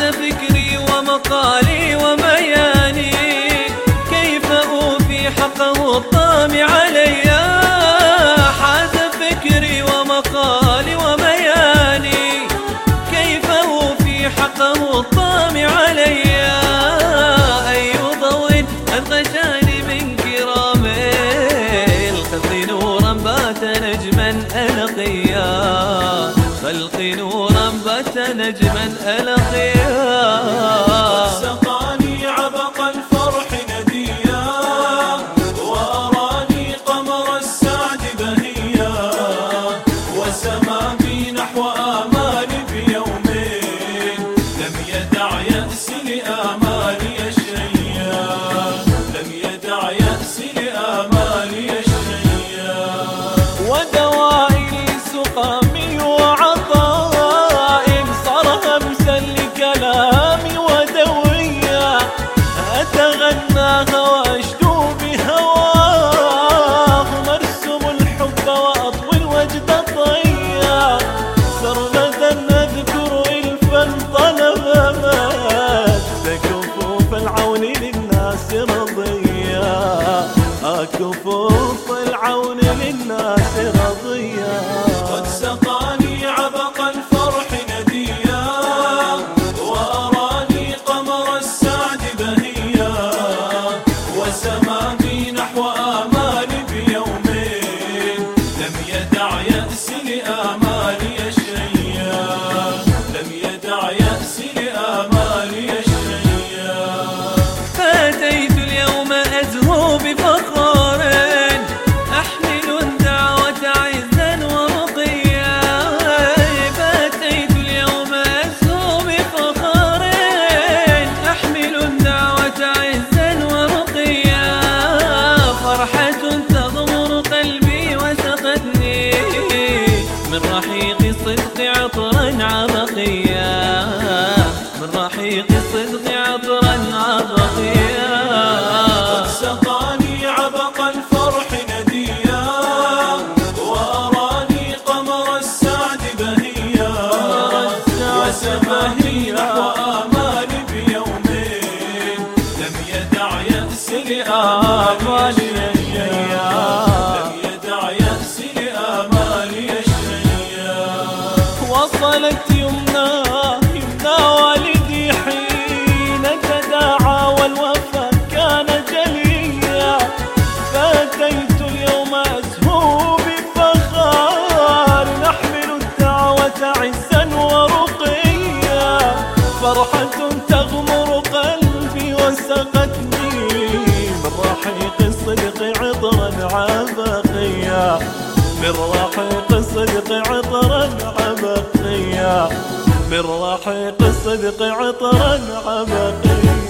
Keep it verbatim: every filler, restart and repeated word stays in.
فكري ومقالي وبياني، كيف أوفي حقه الطامع علي. حاز فكري ومقالي وبياني، كيف أوفي حقه الطامع علي. أي ضوء أدغشاني من كرام الخلق نورا بات نجما ألقيا، خلق نورا بات نجما ألقيا. سقاني عبق الفرح نديا، وأراني قمر السعد بهيا، وسما بي نحو آمالي بيومين، لم يدع يأسي لآمالي شيئا، لم يدع يأسي لآمالي شيئا. ودوائي سقامي وعطاء، صار همسا لكلامي ودويا، أتغناها وأشدو بهواه، مرسوم الحب وأطوي الوجد طيا، سرمدا أذكر إلفا طلبات، كفوف العون للناس رضيا، كفوف العون للناس رضيا. قد سقاني عبق الفرح نديا، وأراني قمر السعد بهيا، وسما بي نحو آمالي بيومين، لم يدع يأسي لآمالي شيئا، لم يدع يأسي لآمالي شيئا. فأتيت اليوم أزهو بفخار، أحمل الدعوة عزا ورقيا. فأتيت اليوم أزهو بفخار، أحمل الدعوة عزا ورقيا. فرحة تغمر قلبي وسقتني من رحيق الصدق عطرا عبقيا، من رحيق الصدق عطرا عبقيا. قد سقاني عبق الفرح نديا، وأراني قمر السعد بهيا، وسما بي نحو آمالي بيومين، لم يدع يأسي لآمالي شيئا، لم يدع يأسي لآمالي شيئا. وصلت يمنى يمنى والدي حين تداعى والوفا كان جليا، فأتيت اليوم أزهو بفخار، نحمل الدعوة عزا ورقيا. فرحة تغمر قلبي وسقتني من رحيق الصدق عطرا عبقيا، من رحيق الصدق عطرا عبقيا، من رحيق الصدق عطرا عبقيا.